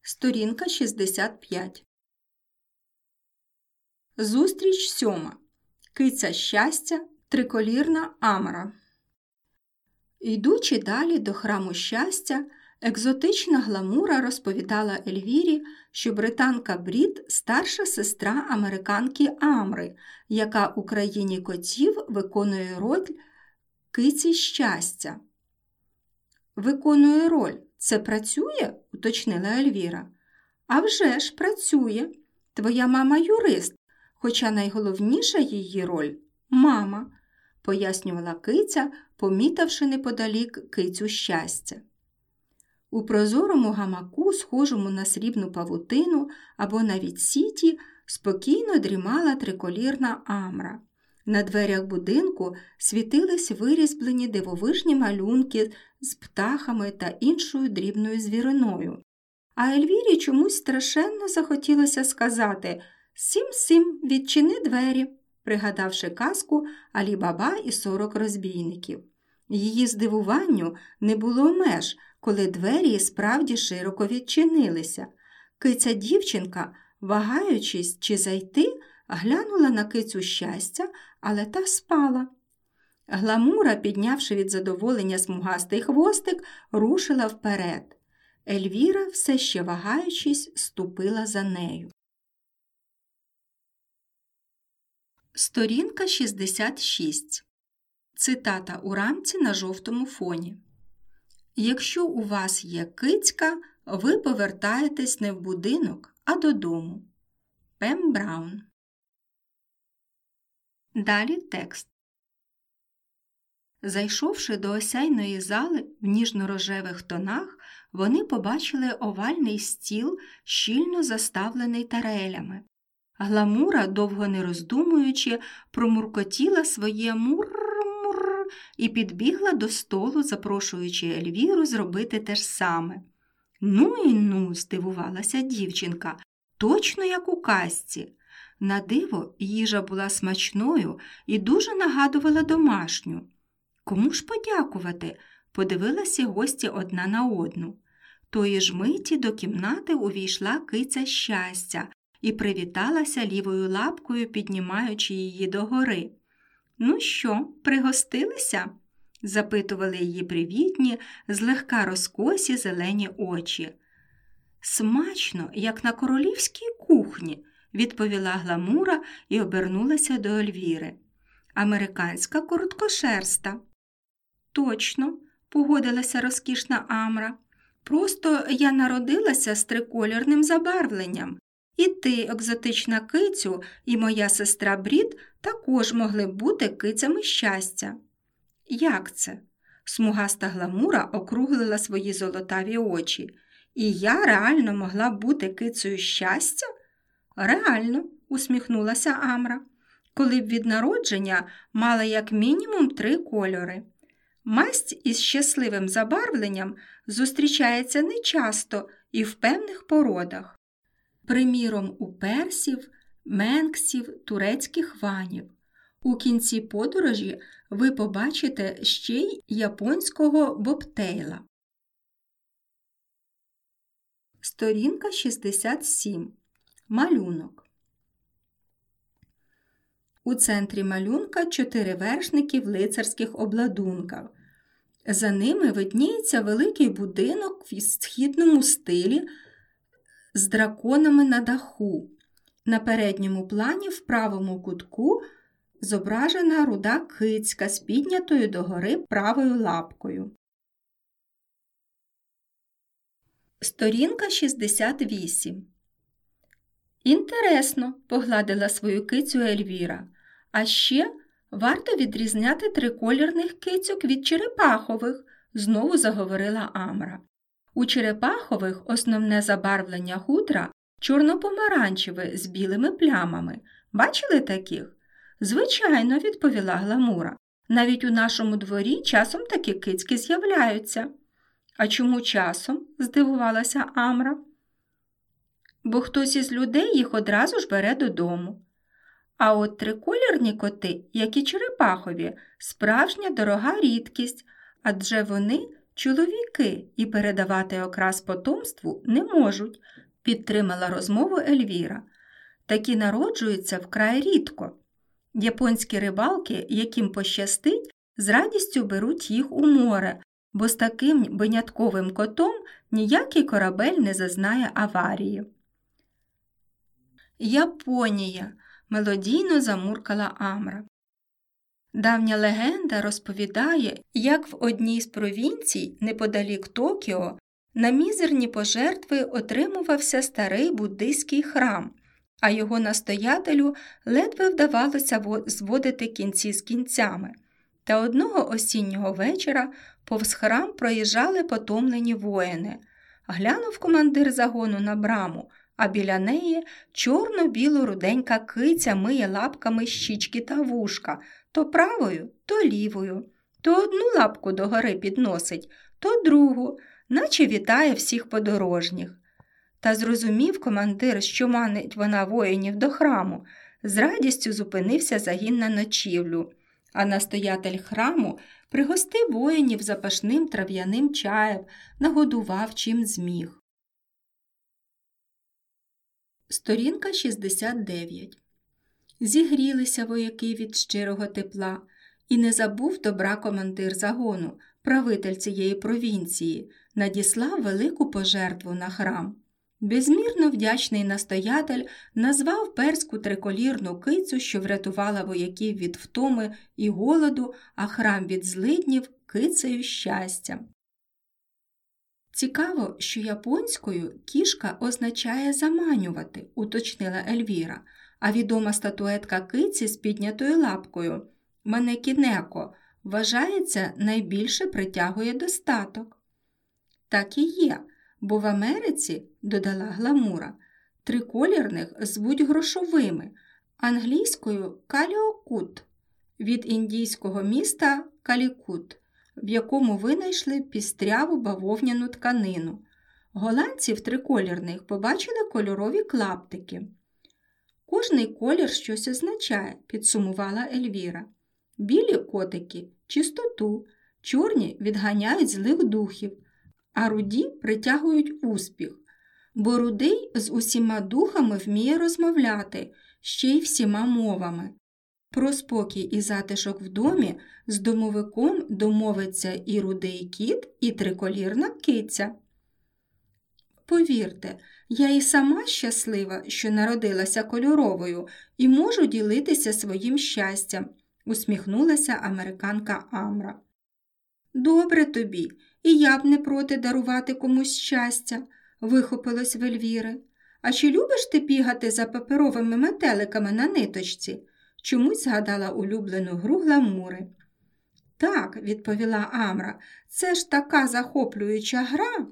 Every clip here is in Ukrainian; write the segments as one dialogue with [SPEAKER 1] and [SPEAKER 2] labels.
[SPEAKER 1] Сторінка 65. Зустріч 7. Киця щастя, триколірна Амра. Йдучи далі до храму щастя, екзотична Гламура розповідала Ельвірі, що британка Брід – старша сестра американки Амри, яка у країні котів виконує роль киці щастя. «Виконує роль. Це працює?» – уточнила Ельвіра. «А вже ж працює. Твоя мама юрист, хоча найголовніша її роль – мама», – пояснювала киця, помітивши неподалік кицю щастя. У прозорому гамаку, схожому на срібну павутину або навіть сіті, спокійно дрімала триколірна Амра. На дверях будинку світились вирізблені дивовижні малюнки з птахами та іншою дрібною звіриною. А Ельвірі чомусь страшенно захотілося сказати «Сім-сім, відчини двері», пригадавши казку «Алі-Баба і 40 розбійників». Її здивуванню не було меж, коли двері справді широко відчинилися. Киця-дівчинка, вагаючись, чи зайти, глянула на кицю щастя, але та спала. Гламура, піднявши від задоволення смугастий хвостик, рушила вперед. Ельвіра, все ще вагаючись, ступила за нею. Сторінка 66. Цитата у рамці на жовтому фоні. «Якщо у вас є кицька, ви повертаєтесь не в будинок, а додому». Пем Браун. Далі текст. Зайшовши до осяйної зали в ніжно-рожевих тонах, вони побачили овальний стіл, щільно заставлений тарелями. Гламура, довго не роздумуючи, промуркотіла своє мур-мур і підбігла до столу, запрошуючи Ельвіру зробити те ж саме. «Ну і ну!» – здивувалася дівчинка. «Точно як у казці!» На диво, їжа була смачною і дуже нагадувала домашню. «Кому ж подякувати?» – подивилися гості одна на одну. Тої ж миті до кімнати увійшла киця щастя і привіталася лівою лапкою, піднімаючи її догори. «Ну що, пригостилися?» – запитували її привітні, злегка розкосі зелені очі. «Смачно, як на королівській кухні», – відповіла Гламура і обернулася до Ельвіри. «Американська короткошерста». «Точно», – погодилася розкішна Амра. «Просто я народилася з трикольорним забарвленням. І ти, екзотична кицю, і моя сестра Брід також могли б бути кицями щастя». «Як це?» – смугаста Гламура округлила свої золотаві очі. «І я реально могла б бути кицею щастя?» «Реально», – усміхнулася Амра, «коли б від народження мала як мінімум 3 кольори. Масть із щасливим забарвленням зустрічається нечасто і в певних породах. Приміром, у персів, менксів, турецьких ванів. У кінці подорожі ви побачите ще й японського бобтейла». Сторінка 67. Малюнок. У центрі малюнка 4 вершники в лицарських обладунках. За ними видніється великий будинок в східному стилі з драконами на даху. На передньому плані в правому кутку зображена руда кицька з піднятою догори правою лапкою. Сторінка 68. «Інтересно», – погладила свою кицю Ельвіра. «А ще варто відрізняти триколірних кицьок від черепахових», – знову заговорила Амра. «У черепахових основне забарвлення хутра чорно-помаранчеве з білими плямами. Бачили таких?» «Звичайно», – відповіла Гламура. «Навіть у нашому дворі часом такі кицьки з'являються». «А чому часом?» – здивувалася Амра. «Бо хтось із людей їх одразу ж бере додому. А от триколірні коти, як і черепахові, справжня дорога рідкість, адже вони Чоловіки і передавати окрас потомству не можуть, підтримала розмову Ельвіра. Такі народжуються вкрай рідко. Японські рибалки, яким пощастить, з радістю беруть їх у море, бо з таким винятковим котом ніякий корабель не зазнає аварії. Японія, мелодійно замуркала Амра. Давня легенда розповідає, як в одній з провінцій, неподалік Токіо, на мізерні пожертви отримувався старий буддийський храм, а його настоятелю ледве вдавалося зводити кінці з кінцями. Та одного осіннього вечора повз храм проїжджали потомлені воїни. Глянув командир загону на браму, а біля неї чорно-біло-руденька киця миє лапками щічки та вушка, то правою, то лівою. То одну лапку догори підносить, то другу, наче вітає всіх подорожніх. Та зрозумів командир, що манить вона воїнів до храму, з радістю зупинився загін на ночівлю, а настоятель храму пригостив воїнів запашним трав'яним чаєм, нагодував чим зміг. Сторінка 69. Зігрілися вояки від щирого тепла, і не забув добра командир загону, правитель цієї провінції, надіслав велику пожертву на храм. Безмірно вдячний настоятель назвав перську триколірну кицю, що врятувала вояків від втоми і голоду, а храм від злиднів кицею щастя. Цікаво, що японською кішка означає «заманювати», уточнила Ельвіра, а відома статуетка киці з піднятою лапкою Манекінеко вважається найбільше притягує достаток. Так і є, бо в Америці, додала Гламура, триколірних звуть грошовими, англійською каліокут, від індійського міста Калікут, в якому винайшли пістряву бавовняну тканину. Голландці в триколірних побачили кольорові клаптики. Кожний колір щось означає, підсумувала Ельвіра. Білі котики – чистоту, чорні відганяють злих духів, а руді притягують успіх, бо рудий з усіма духами вміє розмовляти, ще й всіма мовами. Про спокій і затишок в домі з домовиком домовиться і рудий кіт, і триколірна киця. Повірте, я і сама щаслива, що народилася кольоровою, і можу ділитися своїм щастям, усміхнулася американка Амра. Добре тобі, і я б не проти дарувати комусь щастя, вихопилось в Ельвіри. А чи любиш ти бігати за паперовими метеликами на ниточці? Чомусь згадала улюблену гру Гламури. Так, відповіла Амра, це ж така захоплююча гра.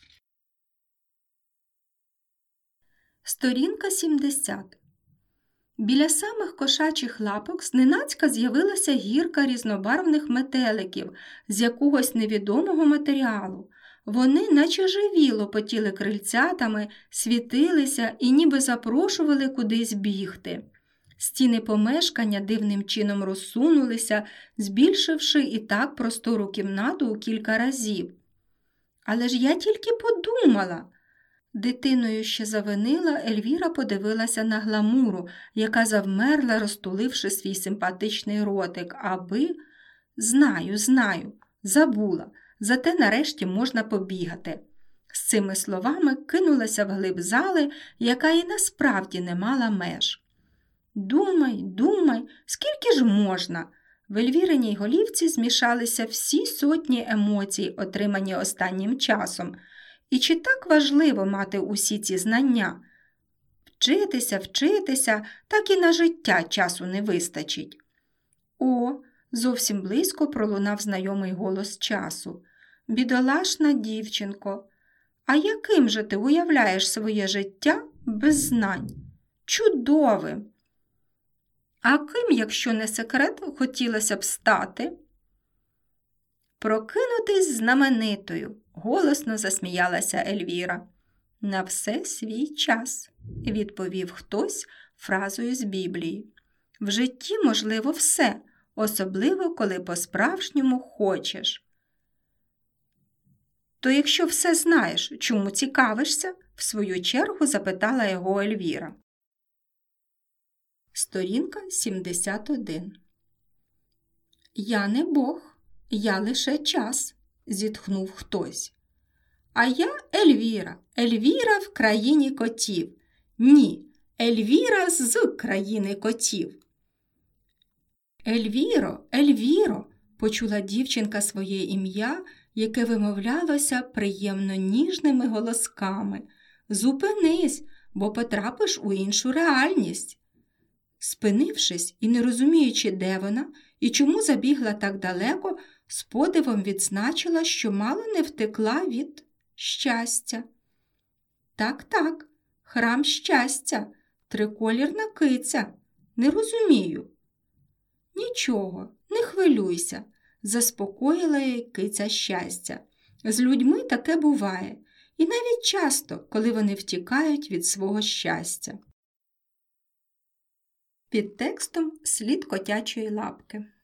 [SPEAKER 1] Сторінка 70. Біля самих кошачих лапок зненацька з'явилася гірка різнобарвних метеликів з якогось невідомого матеріалу. Вони наче живі лопотіли крильцятами, світилися і ніби запрошували кудись бігти. Стіни помешкання дивним чином розсунулися, збільшивши і так простору кімнату у кілька разів. Але ж я тільки подумала. Дитиною ще завинила, Ельвіра подивилася на Гламуру, яка завмерла, розтуливши свій симпатичний ротик, аби… Знаю, забула, зате нарешті можна побігати. З цими словами кинулася вглиб зали, яка і насправді не мала меж. Думай, скільки ж можна? В Ельвіриній голівці змішалися всі сотні емоцій, отримані останнім часом. І чи так важливо мати усі ці знання? Вчитися, так і на життя часу не вистачить. О, зовсім близько пролунав знайомий голос часу. Бідолашна дівчинко, а яким же ти уявляєш своє життя без знань? Чудовим! А ким, якщо не секрет, хотілося б стати? Прокинутись знаменитою, голосно засміялася Ельвіра. На все свій час, відповів хтось фразою з Біблії. В житті можливо все, особливо коли по-справжньому хочеш. То якщо все знаєш, чому цікавишся? В свою чергу запитала його Ельвіра. Сторінка 71. Я не Бог, я лише час, зітхнув хтось. А я Ельвіра, Ельвіра в країні котів. Ні, Ельвіра з країни котів. Ельвіро, Ельвіро, почула дівчинка своє ім'я, яке вимовлялося приємно ніжними голосками. Зупинись, бо потрапиш у іншу реальність. Спинившись і не розуміючи, де вона і чому забігла так далеко, з подивом відзначила, що мало не втекла від щастя. Так, храм щастя, триколірна киця. Не розумію. Нічого, не хвилюйся, заспокоїла її киця щастя. З людьми таке буває, і навіть часто, коли вони втікають від свого щастя. Під текстом слід котячої лапки.